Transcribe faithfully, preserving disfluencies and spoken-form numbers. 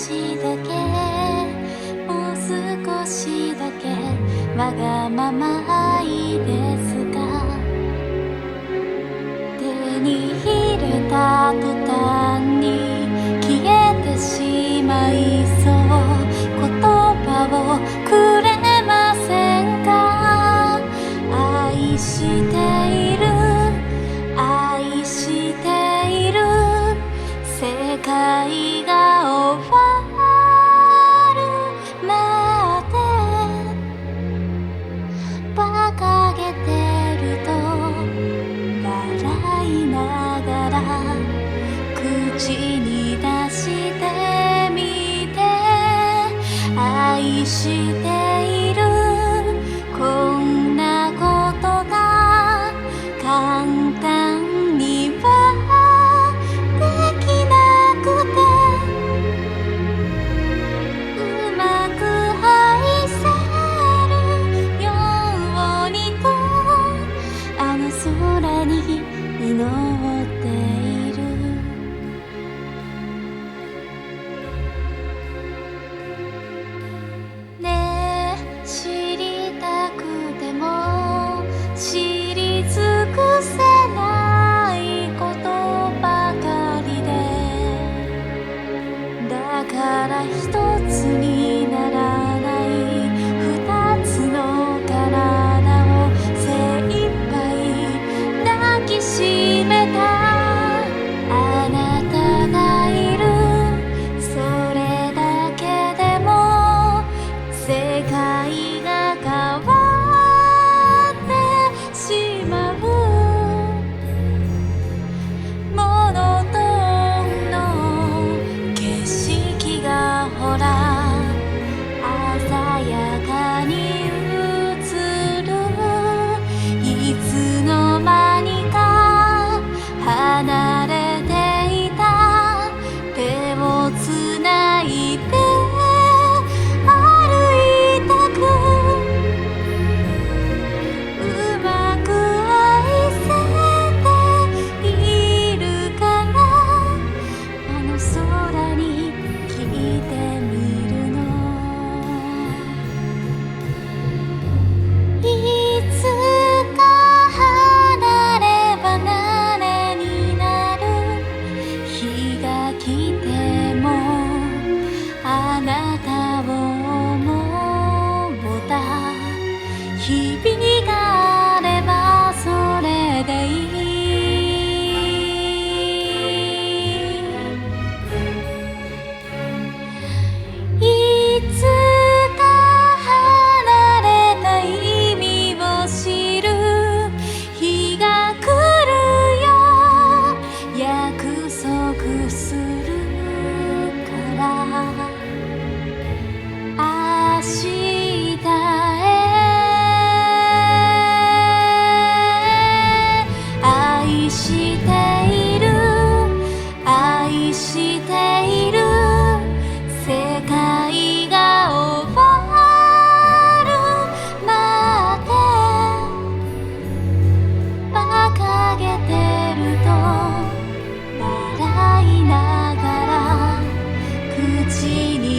しだけもう少しだけわがままいいですか。手に入れた途端に消えてしまいそう言葉をくれませんか。愛している愛している世界が終わるまで馬鹿げてると笑いながら口に出してみて。愛しているこんなことが簡単にはできなくて、うまく愛せるようにとあの空に祈っている。ねえ知りたくても知り尽くせないことばかりで、だから一つにならない二つの体を精一杯抱きしめた。あなたがいるそれだけでも世界が変わってしまう。モノトーンの景色がほら鮮やかに映る。いつの間にか離れていた手をつないで歩いたく、うまく愛せているかな。あの空に聞いてみるの。いつか離れ離れになる日が来てもあなたを思った日々があればそれでいい。いつか離れた意味を知る日が来るよ約束するから明日へ。愛している愛している世界が終わるまで馬鹿げてると笑いながら口に